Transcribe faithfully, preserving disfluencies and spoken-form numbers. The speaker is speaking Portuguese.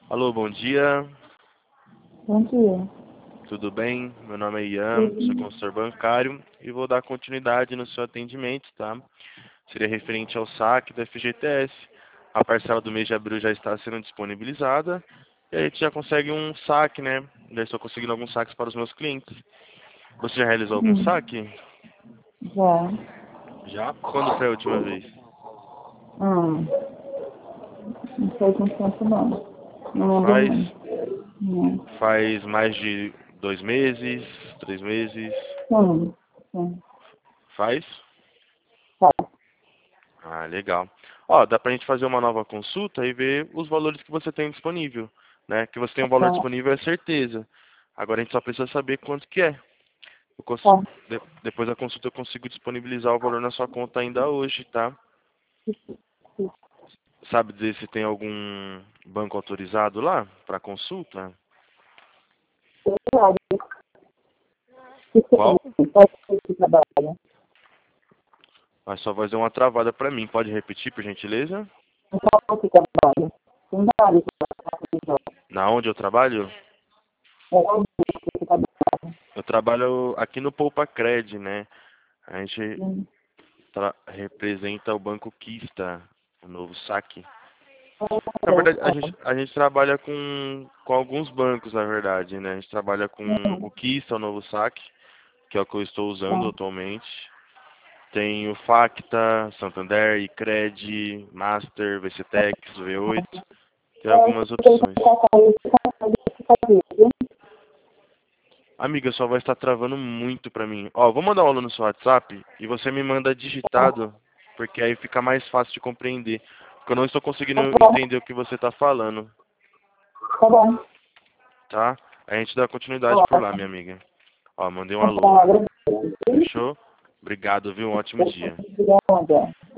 Alô, bom dia. Bom dia. Tudo bem? Meu nome é Ian, sou consultor bancário e vou dar continuidade no seu atendimento, tá? Seria referente ao saque do F G T S. A parcela do mês de abril já está sendo disponibilizada e a gente já consegue um saque, né? Já estou conseguindo alguns saques para os meus clientes. Você já realizou algum Hum, saque? já. Já? Quando foi a última vez? Hum, não faz muito tempo não. Não lembro Faz, muito. Não. faz mais de dois meses, três meses? Sim, sim. Faz? Tá. Ah, legal. Ó, dá pra gente fazer uma nova consulta e ver os valores que você tem disponível, né? Que você tem um valor Tá. disponível é certeza. Agora a gente só precisa saber quanto que é. Eu cons- Tá. de- Depois da consulta eu consigo disponibilizar o valor na sua conta ainda hoje, tá? Sabe dizer se tem algum banco autorizado lá para consulta? Claro. Que Qual? tem? Pode ser que trabalha. A sua voz deu uma travada pra mim. Pode repetir, por gentileza? Qual que trabalha? Tem vários que Na onde eu trabalho? trabalham. Eu trabalho aqui no Poupa Cred, né? A gente Hum. tra- representa o Banco Kista, o novo saque. Na verdade, a gente, a gente trabalha com, com alguns bancos, na verdade, né? A gente trabalha com o Kista, o novo saque, que é o que eu estou usando atualmente. Tem o Facta, Santander, Icred, Master, VCTex, V oito. Tem algumas opções. Amiga, sua voz está travando muito pra mim. Ó, vou mandar um aula no seu WhatsApp e você me manda digitado, porque aí fica mais fácil de compreender. Porque eu não estou conseguindo entender o que você está falando, Tá bom. tá? A gente dá continuidade por lá, Tá minha amiga. Ó, mandei um alô lá. bom. Fechou? Obrigado, viu? Um ótimo dia. Obrigada.